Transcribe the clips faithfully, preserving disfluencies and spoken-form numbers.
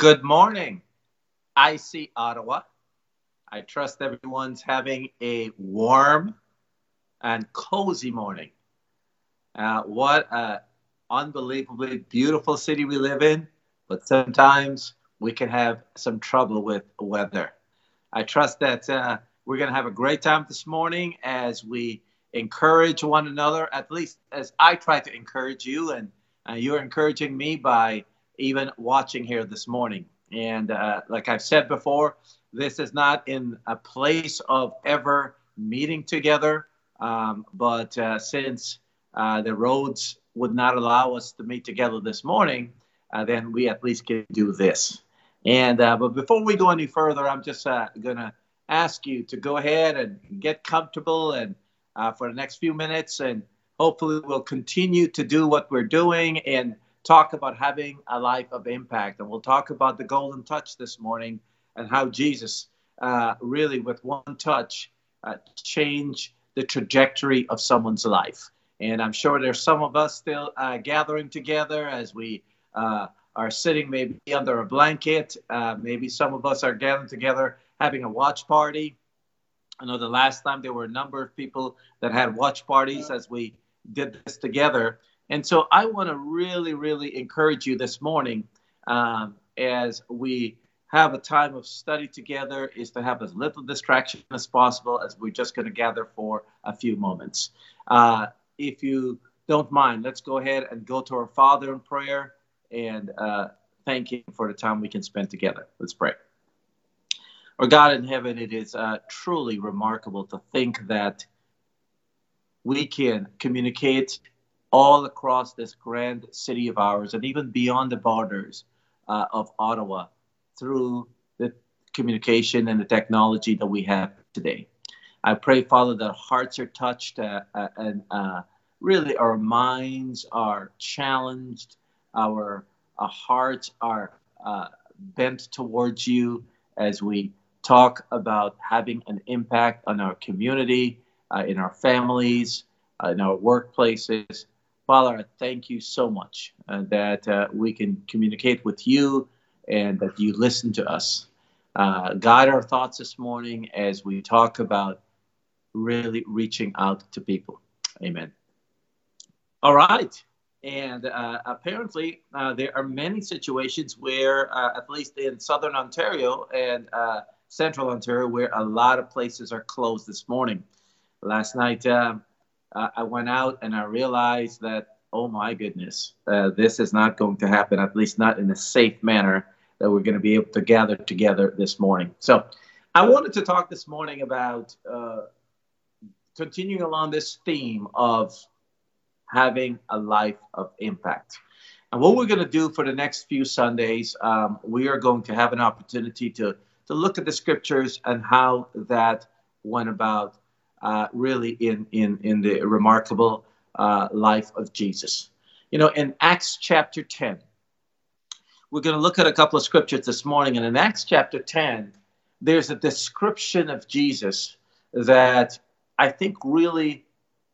Good morning. I see Ottawa. I trust everyone's having a warm and cozy morning. Uh, what a unbelievably beautiful city we live in, but sometimes we can have some trouble with weather. I trust that uh, we're going to have a great time this morning as we encourage one another, at least as I try to encourage you, and uh, you're encouraging me by even watching here this morning. And uh, like I've said before, this is not in a place of ever meeting together, um, but uh, since uh, the roads would not allow us to meet together this morning, uh, then we at least can do this. And uh, but before we go any further, I'm just uh, going to ask you to go ahead and get comfortable and uh, for the next few minutes, and hopefully we'll continue to do what we're doing and talk about having a life of impact. And we'll talk about the golden touch this morning and how Jesus uh, really, with one touch, uh, changed the trajectory of someone's life. And I'm sure there's some of us still uh, gathering together as we uh, are sitting maybe under a blanket. Uh, maybe some of us are gathering together having a watch party. I know the last time there were a number of people that had watch parties as we did this together. And so I want to really, really encourage you this morning um, as we have a time of study together is to have as little distraction as possible as we're just going to gather for a few moments. Uh, if you don't mind, let's go ahead and go to our Father in prayer and uh, thank Him for the time we can spend together. Let's pray. Our God in heaven, it is uh, truly remarkable to think that we can communicate all across this grand city of ours and even beyond the borders uh, of Ottawa through the communication and the technology that we have today. I pray, Father, that hearts are touched uh, uh, and uh, really our minds are challenged, our, our hearts are uh, bent towards you as we talk about having an impact on our community, uh, in our families, uh, in our workplaces. Father, I thank you so much uh, that uh, we can communicate with you and that you listen to us. Uh, guide our thoughts this morning as we talk about really reaching out to people. Amen. All right. And uh, apparently, uh, there are many situations where, uh, at least in southern Ontario and uh, central Ontario, where a lot of places are closed this morning. Last night, um, uh, I went out and I realized that, oh my goodness, uh, this is not going to happen, at least not in a safe manner, that we're going to be able to gather together this morning. So I wanted to talk this morning about uh, continuing along this theme of having a life of impact. And what we're going to do for the next few Sundays, um, we are going to have an opportunity to, to look at the scriptures and how that went about uh, really in, in, in the remarkable uh, life of Jesus. You know, in Acts chapter ten, we're going to look at a couple of scriptures this morning. And in Acts chapter ten, there's a description of Jesus that I think really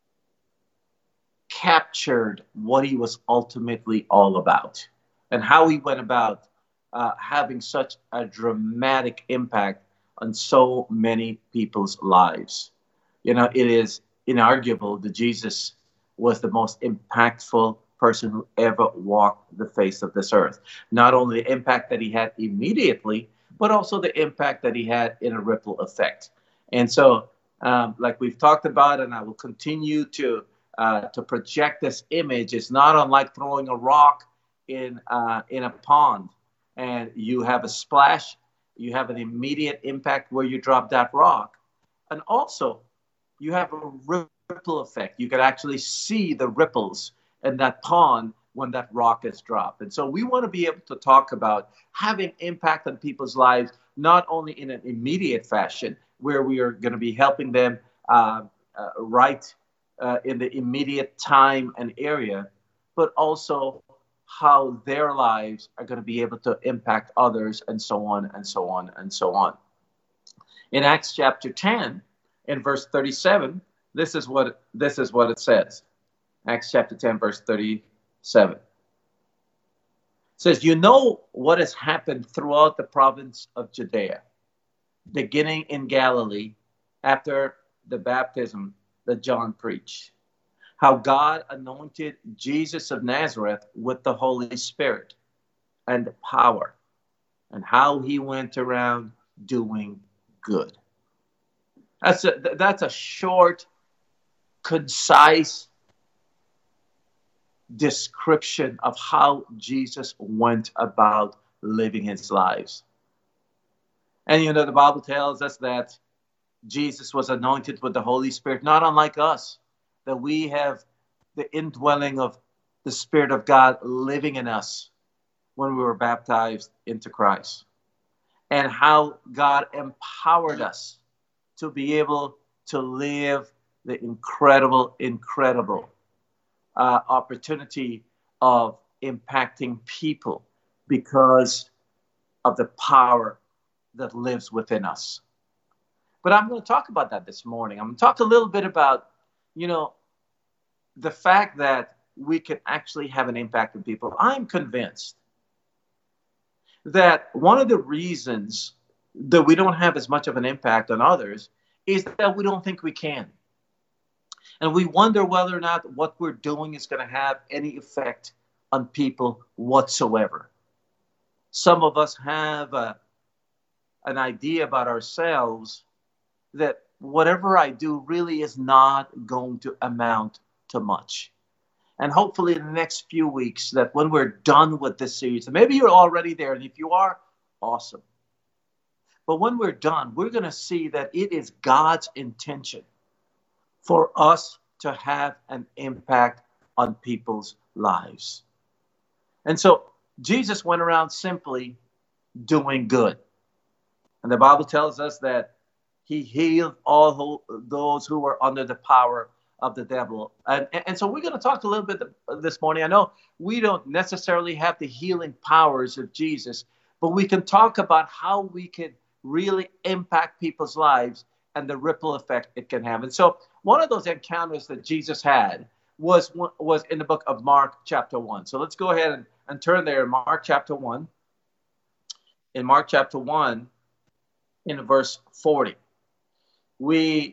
captured what he was ultimately all about and how he went about uh, having such a dramatic impact on so many people's lives. You know, it is inarguable that Jesus was the most impactful person who ever walked the face of this earth. Not only the impact that he had immediately, but also the impact that he had in a ripple effect. And so, um, like we've talked about, and I will continue to Uh, to project this image, is not unlike throwing a rock in uh, in a pond, and you have a splash, you have an immediate impact where you drop that rock, and also you have a ripple effect. You can actually see the ripples in that pond when that rock is dropped. And so we want to be able to talk about having impact on people's lives, not only in an immediate fashion where we are going to be helping them uh, uh, right Uh, in the immediate time and area, but also how their lives are going to be able to impact others, and so on and so on and so on. In Acts chapter ten, in verse thirty-seven, this is what this is what it says. Acts chapter ten, verse thirty-seven. says, you know what has happened throughout the province of Judea, beginning in Galilee after the baptism that John preached. How God anointed Jesus of Nazareth with the Holy Spirit and power, and how he went around doing good. That's a, that's a short, concise description of how Jesus went about living his lives. And you know, the Bible tells us that Jesus was anointed with the Holy Spirit, not unlike us, that we have the indwelling of the Spirit of God living in us when we were baptized into Christ, and how God empowered us to be able to live the incredible, incredible uh, opportunity of impacting people because of the power that lives within us. But I'm going to talk about that this morning. I'm going to talk a little bit about, you know, the fact that we can actually have an impact on people. I'm convinced that one of the reasons that we don't have as much of an impact on others is that we don't think we can. And we wonder whether or not what we're doing is going to have any effect on people whatsoever. Some of us have a, an idea about ourselves that whatever I do really is not going to amount to much. And hopefully in the next few weeks, that when we're done with this series, and maybe you're already there, and if you are, awesome. But when we're done, we're going to see that it is God's intention for us to have an impact on people's lives. And so Jesus went around simply doing good. And the Bible tells us that he healed all who, those who were under the power of the devil. And, and so we're going to talk a little bit this morning. I know we don't necessarily have the healing powers of Jesus, but we can talk about how we can really impact people's lives and the ripple effect it can have. And so one of those encounters that Jesus had was, was in the book of Mark chapter one. So let's go ahead and, and turn there in Mark chapter one. In Mark chapter one, in verse forty. We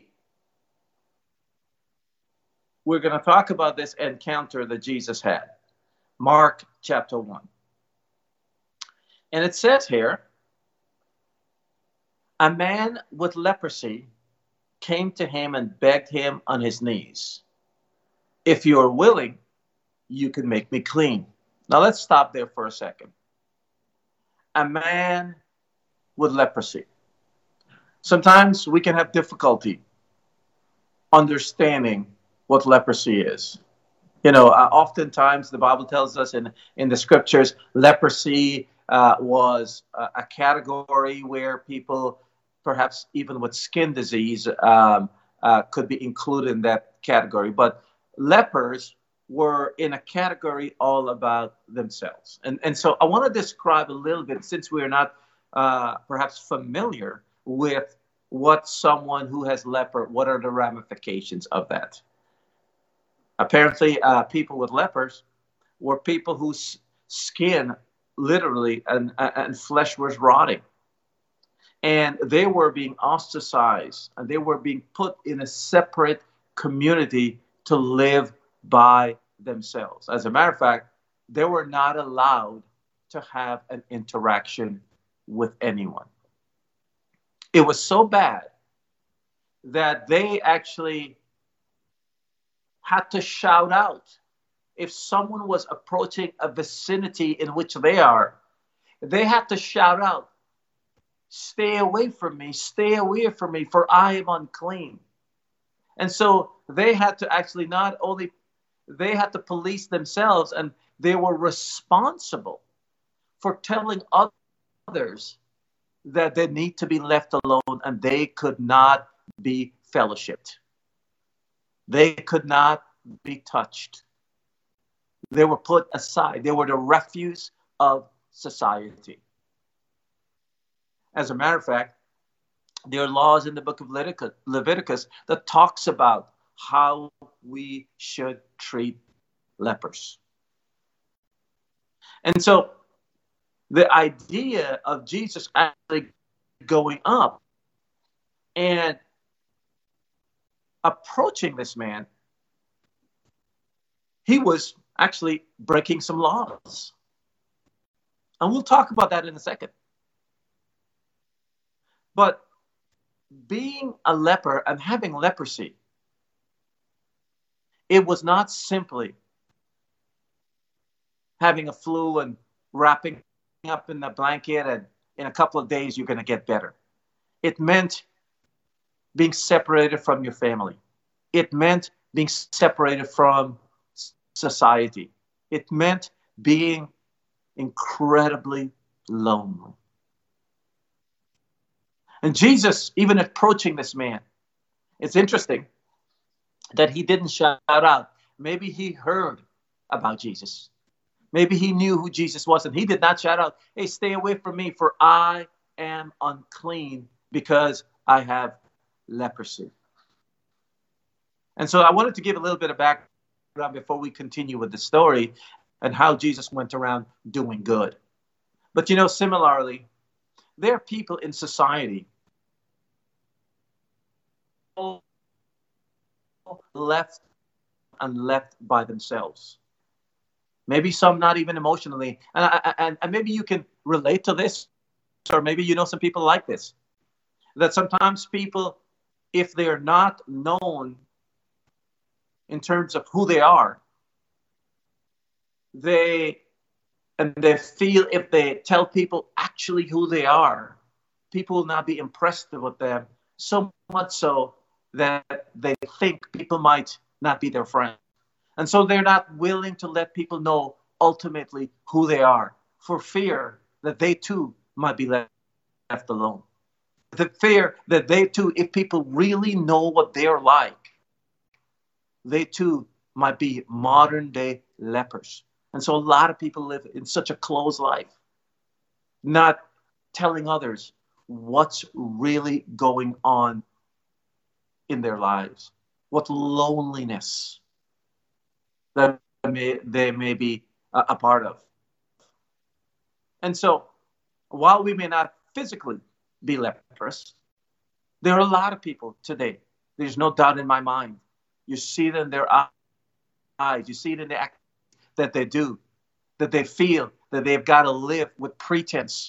We're going to talk about this encounter that Jesus had. Mark chapter one. And it says here, a man with leprosy came to him and begged him on his knees, if you are willing, you can make me clean. Now let's stop there for a second. A man with leprosy. Sometimes we can have difficulty understanding what leprosy is. You know, uh, oftentimes the Bible tells us in, in the scriptures, leprosy uh, was a, a category where people, perhaps even with skin disease, um, uh, could be included in that category. But lepers were in a category all about themselves. And, and so I want to describe a little bit, since we're not uh, perhaps familiar with what someone who has leper, what are the ramifications of that? Apparently, uh, people with lepers were people whose skin literally and, and flesh was rotting. And they were being ostracized, and they were being put in a separate community to live by themselves. As a matter of fact, they were not allowed to have an interaction with anyone. It was so bad that they actually had to shout out. If someone was approaching a vicinity in which they are, they had to shout out, stay away from me, stay away from me, for I am unclean. And so they had to actually not only, they had to police themselves, and they were responsible for telling others that they need to be left alone and they could not be fellowshipped. They could not be touched. They were put aside. They were the refuse of society. As a matter of fact, there are laws in the book of Leviticus that talks about how we should treat lepers. And so the idea of Jesus actually going up and approaching this man, he was actually breaking some laws. And we'll talk about that in a second. But being a leper and having leprosy, it was not simply having a flu and wrapping up in the blanket and in a couple of days you're going to get better. It meant being separated from your family. It meant being separated from society. It meant being incredibly lonely. And Jesus, even approaching this man, it's interesting that he didn't shout out. Maybe he heard about Jesus. Maybe he knew who Jesus was, and he did not shout out, hey, stay away from me, for I am unclean because I have leprosy. And so I wanted to give a little bit of background before we continue with the story and how Jesus went around doing good. But, you know, similarly, there are people in society left and left by themselves. Maybe some not even emotionally. And, and, and maybe you can relate to this, or maybe you know some people like this. That sometimes people, if they're not known in terms of who they are, they and they feel if they tell people actually who they are, people will not be impressed with them, so much so that they think people might not be their friend. And so they're not willing to let people know ultimately who they are, for fear that they too might be left alone. The fear that they too, if people really know what they're like, they too might be modern day lepers. And so a lot of people live in such a closed life, not telling others what's really going on in their lives, what loneliness that may, they may be a, a part of. And so while we may not physically be lepers, there are a lot of people today, there's no doubt in my mind, you see it in their eyes, you see it in the act that they do, that they feel that they've got to live with pretense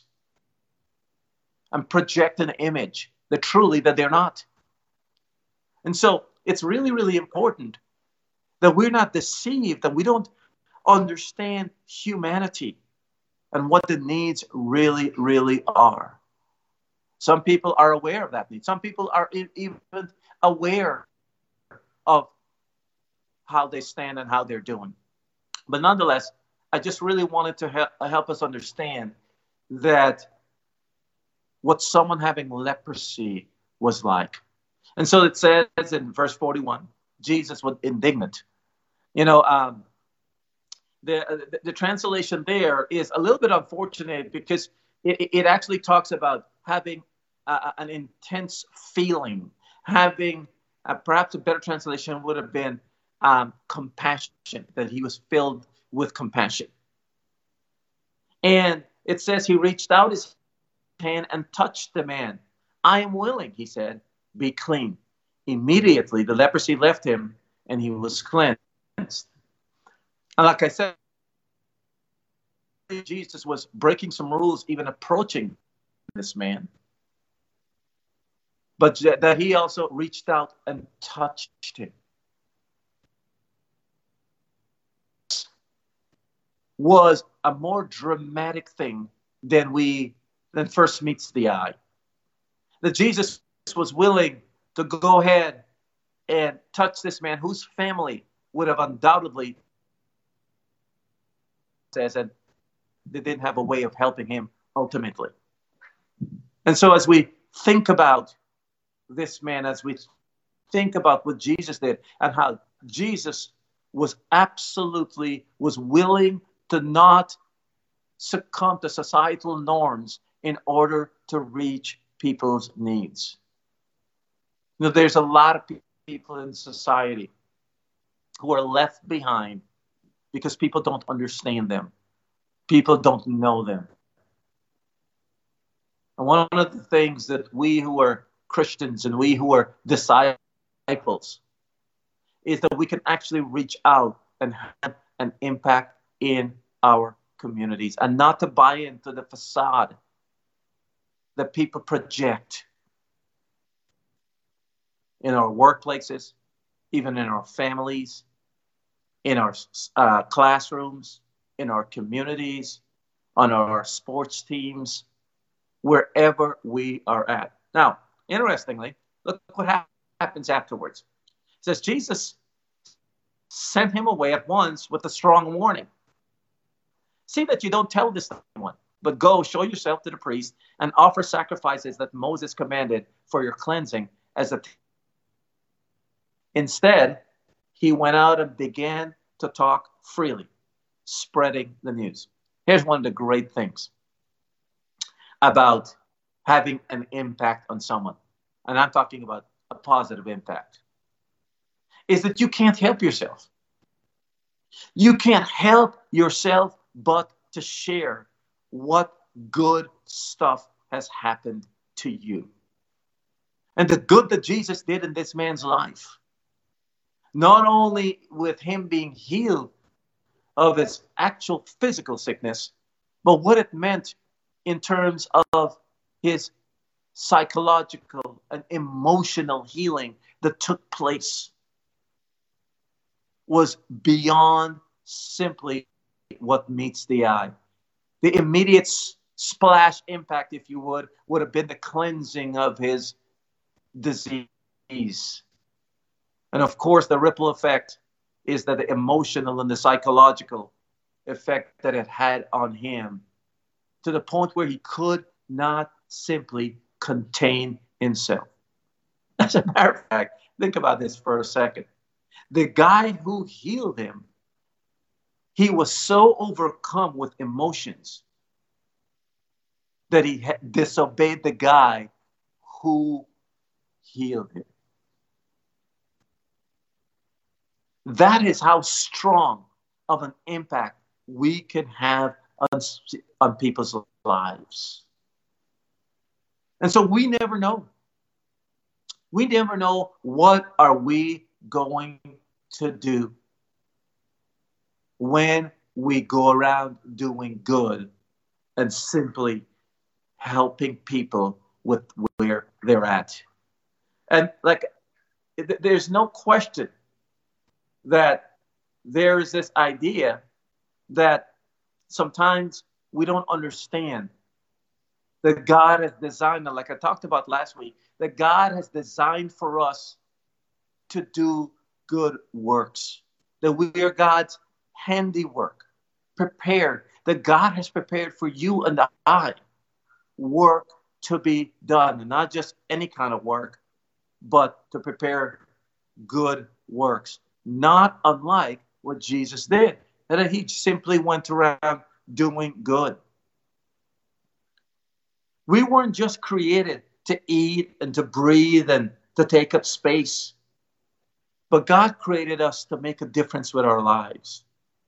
and project an image that truly that they're not. And so it's really, really important that we're not deceived, that we don't understand humanity and what the needs really, really are. Some people are aware of that need. Some people are even aware of how they stand and how they're doing. But nonetheless, I just really wanted to help, help us understand that what someone having leprosy was like. And so it says in verse forty-one, Jesus was indignant. You know, um, the, the the translation there is a little bit unfortunate because it, it actually talks about having uh, an intense feeling, having uh, perhaps a better translation would have been um, compassion, that he was filled with compassion. And it says he reached out his hand and touched the man. I am willing, he said, be clean. Immediately the leprosy left him and he was cleansed. And like I said, Jesus was breaking some rules, even approaching this man. But that he also reached out and touched him. Was a more dramatic thing than we than first meets the eye. That Jesus was willing to go ahead and touch this man whose family would have undoubtedly says that they didn't have a way of helping him ultimately. And so as we think about this man, as we think about what Jesus did and how Jesus was absolutely was willing to not succumb to societal norms in order to reach people's needs. You know, there's a lot of people in society who are left behind because people don't understand them. People don't know them. And one of the things that we who are Christians and we who are disciples is that we can actually reach out and have an impact in our communities and not to buy into the facade that people project in our workplaces, even in our families, in our uh, classrooms, in our communities, on our sports teams, wherever we are at. Now, interestingly, look what ha- happens afterwards. It says Jesus sent him away at once with a strong warning. See that you don't tell this to anyone, but go show yourself to the priest and offer sacrifices that Moses commanded for your cleansing as a. Instead, he went out and began to talk freely, spreading the news. Here's one of the great things about having an impact on someone, and I'm talking about a positive impact, is that you can't help yourself. You can't help yourself but to share what good stuff has happened to you. And the good that Jesus did in this man's life, not only with him being healed of his actual physical sickness, but what it meant in terms of his psychological and emotional healing that took place was beyond simply what meets the eye. The immediate splash impact, if you would, would have been the cleansing of his disease. And of course, the ripple effect is that the emotional and the psychological effect that it had on him, to the point where he could not simply contain himself. As a matter of fact, think about this for a second. The guy who healed him, he was so overcome with emotions that he had disobeyed the guy who healed him. That is how strong of an impact we can have on, on people's lives. And so we never know. We never know what are we going to do when we go around doing good and simply helping people with where they're at. And like, there's no question that there is this idea that sometimes we don't understand that God has designed, like I talked about last week, that God has designed for us to do good works, that we are God's handiwork, prepared, that God has prepared for you and I work to be done, and not just any kind of work, but to prepare good works, not unlike what Jesus did, that he simply went around doing good. We weren't just created to eat and to breathe and to take up space, but God created us to make a difference with our lives.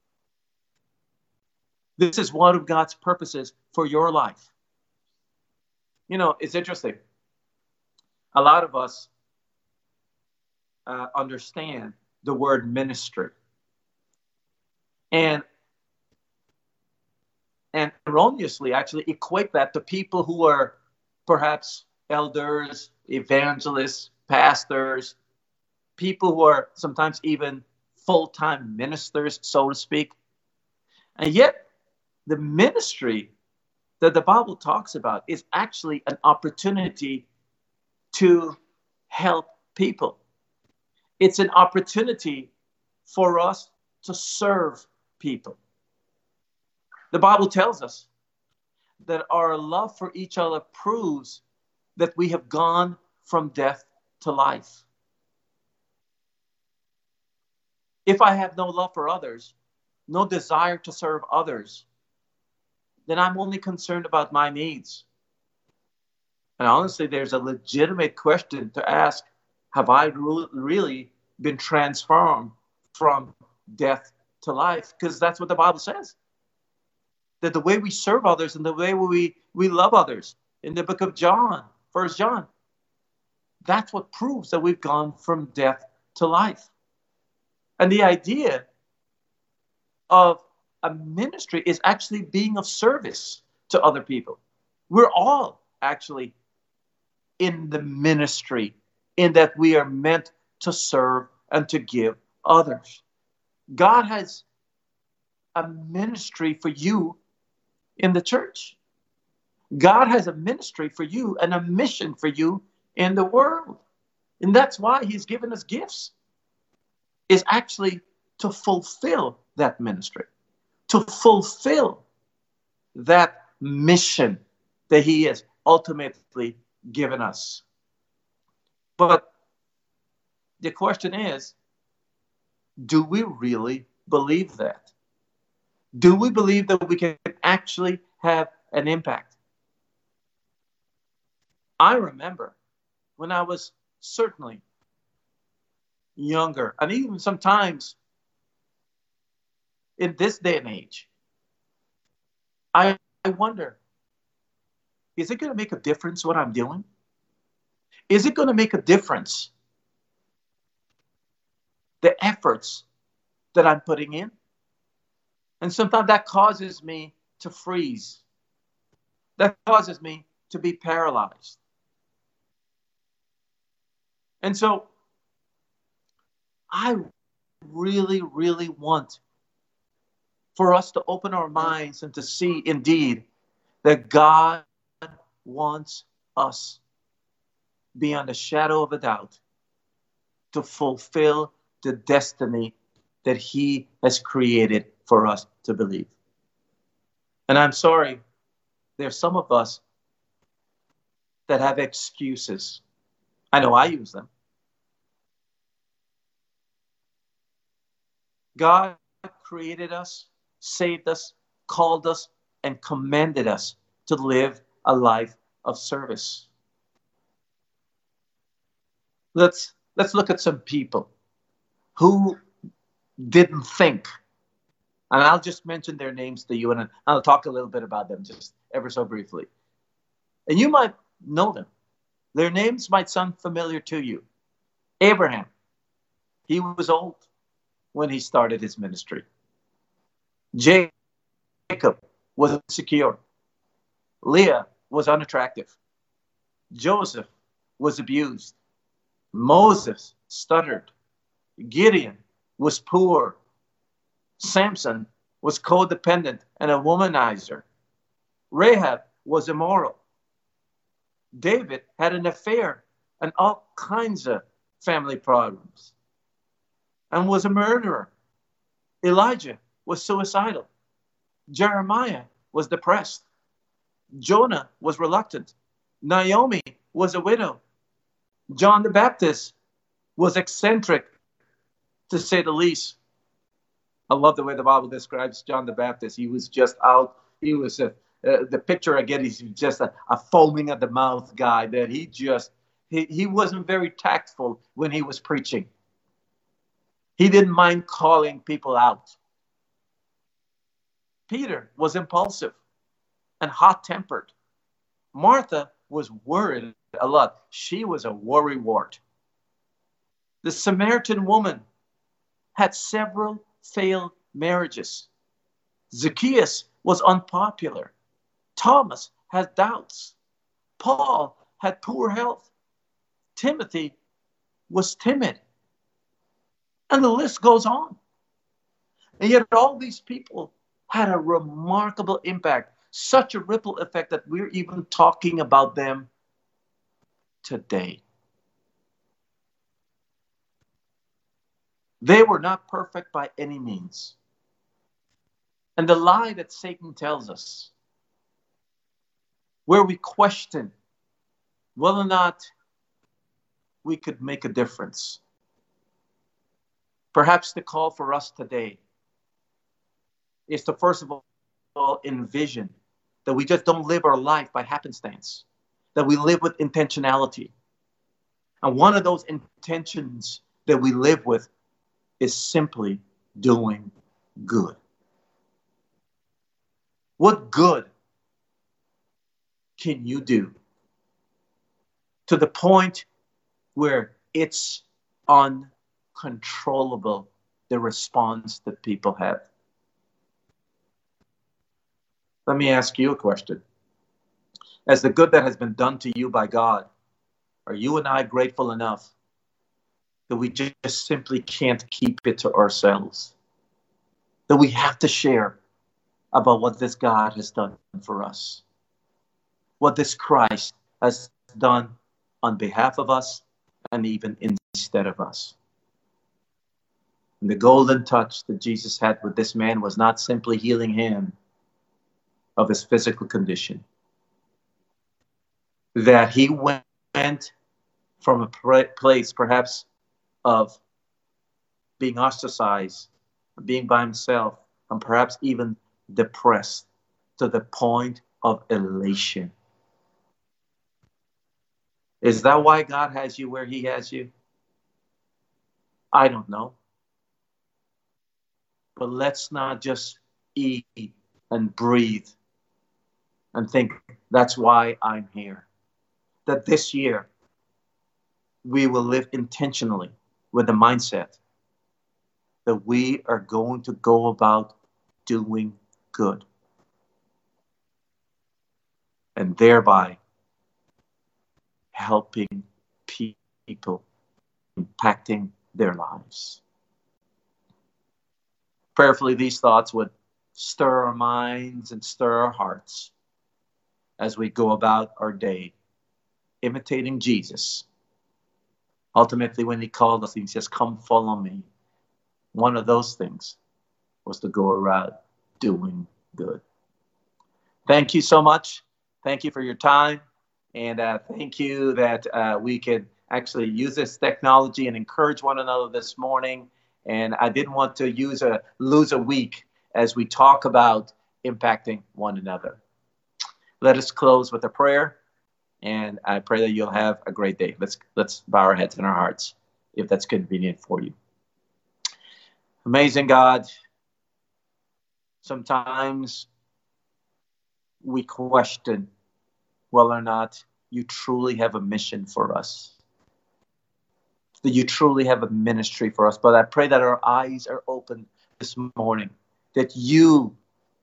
This is one of God's purposes for your life. You know, it's interesting. A lot of us uh, understand the word ministry. And and erroneously actually equate that to people who are perhaps elders, evangelists, pastors, people who are sometimes even full-time ministers, so to speak. And yet, the ministry that the Bible talks about is actually an opportunity to help people. It's an opportunity for us to serve people. The Bible tells us that our love for each other proves that we have gone from death to life. If I have no love for others, no desire to serve others, then I'm only concerned about my needs. And honestly, there's a legitimate question to ask, have I re- really been transformed from death to life? Because that's what the Bible says. That the way we serve others and the way we, we love others in the book of John, First John. That's what proves that we've gone from death to life. And the idea of a ministry is actually being of service to other people. We're all actually in the ministry, in that we are meant to serve and to give others. God has a ministry for you in the church. God has a ministry for you and a mission for you in the world. And that's why he's given us gifts, is actually to fulfill that ministry, to fulfill that mission that he has ultimately given us. But the question is, do we really believe that? Do we believe that we can actually have an impact? I remember when I was certainly younger, and even sometimes in this day and age, I, I wonder, is it going to make a difference what I'm doing? Is it going to make a difference, the efforts that I'm putting in? And sometimes that causes me to freeze. That causes me to be paralyzed. And so I really, really want for us to open our minds and to see indeed that God wants us, beyond a shadow of a doubt, to fulfill the destiny that he has created for us to believe. And I'm sorry, there's some of us that have excuses. I know I use them. God created us, saved us, called us, and commanded us to live a life of service. Let's, let's look at some people who didn't think. And I'll just mention their names to you, and I'll talk a little bit about them just ever so briefly. And you might know them. Their names might sound familiar to you. Abraham, he was old when he started his ministry. Jacob was insecure. Leah was unattractive. Joseph was abused. Moses stuttered. Gideon was poor. Samson was codependent and a womanizer. Rahab was immoral. David had an affair and all kinds of family problems and was a murderer. Elijah was suicidal. Jeremiah was depressed. Jonah was reluctant. Naomi was a widow. John the Baptist was eccentric, to say the least. I love the way the Bible describes John the Baptist. He was just out. He was a, uh, the picture I get is just a, a foaming at the mouth guy that he just, he, he wasn't very tactful when he was preaching. He didn't mind calling people out. Peter was impulsive and hot-tempered. Martha was worried a lot. She was a worrywart. The Samaritan woman had several failed marriages. Zacchaeus was unpopular. Thomas had doubts. Paul had poor health. Timothy was timid. And the list goes on. And yet all these people had a remarkable impact, such a ripple effect that we're even talking about them today. They were not perfect by any means. And the lie that Satan tells us, where we question whether or not we could make a difference. Perhaps the call for us today is to, first of all, envision that we just don't live our life by happenstance, that we live with intentionality. And one of those intentions that we live with is simply doing good. What good can you do to the point where it's uncontrollable, the response that people have? Let me ask you a question. As the good that has been done to you by God, are you and I grateful enough that we just simply can't keep it to ourselves? That we have to share about what this God has done for us, what this Christ has done on behalf of us and even instead of us. And the golden touch that Jesus had with this man was not simply healing him of his physical condition, that he went from a place perhaps of being ostracized, being by himself, and perhaps even depressed, to the point of elation. Is that why God has you where he has you? I don't know. But let's not just eat and breathe and think that's why I'm here. That this year we will live intentionally with the mindset that we are going to go about doing good, and thereby helping people, impacting their lives. Prayerfully, these thoughts would stir our minds and stir our hearts as we go about our day, imitating Jesus. Ultimately, when he called us, he says, "Come follow me." One of those things was to go around doing good. Thank you so much. Thank you for your time. And uh, thank you that uh, we could actually use this technology and encourage one another this morning. And I didn't want to use a lose a week as we talk about impacting one another. Let us close with a prayer. And I pray that you'll have a great day. Let's let's bow our heads and our hearts, if that's convenient for you. Amazing God, sometimes we question whether or not you truly have a mission for us, that you truly have a ministry for us. But I pray that our eyes are open this morning, that you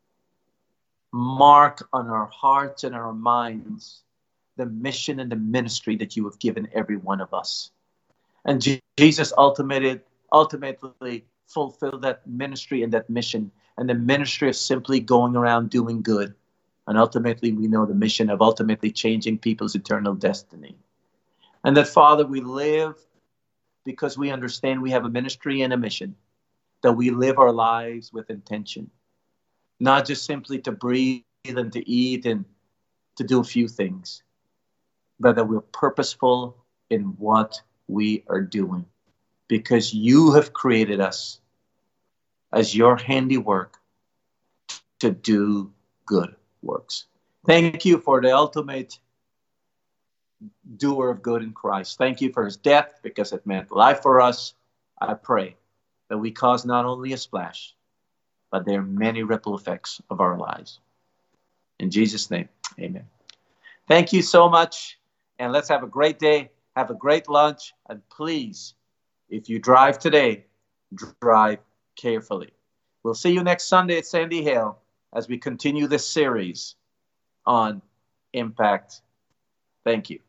mark on our hearts and our minds the mission and the ministry that you have given every one of us. And Je- Jesus ultimately, ultimately fulfilled that ministry and that mission, and the ministry of simply going around doing good. And ultimately, we know the mission of ultimately changing people's eternal destiny. And that, Father, we live because we understand we have a ministry and a mission, that we live our lives with intention, not just simply to breathe and to eat and to do a few things, but that we're purposeful in what we are doing, because you have created us as your handiwork to do good works. Thank you for the ultimate doer of good in Christ. Thank you for his death, because it meant life for us. I pray that we cause not only a splash, but there are many ripple effects of our lives. In Jesus' name, amen. Thank you so much, and let's have a great day. Have a great lunch, and please, if you drive today, drive carefully. We'll see you next Sunday at Sandy Hill as we continue this series on impact. Thank you.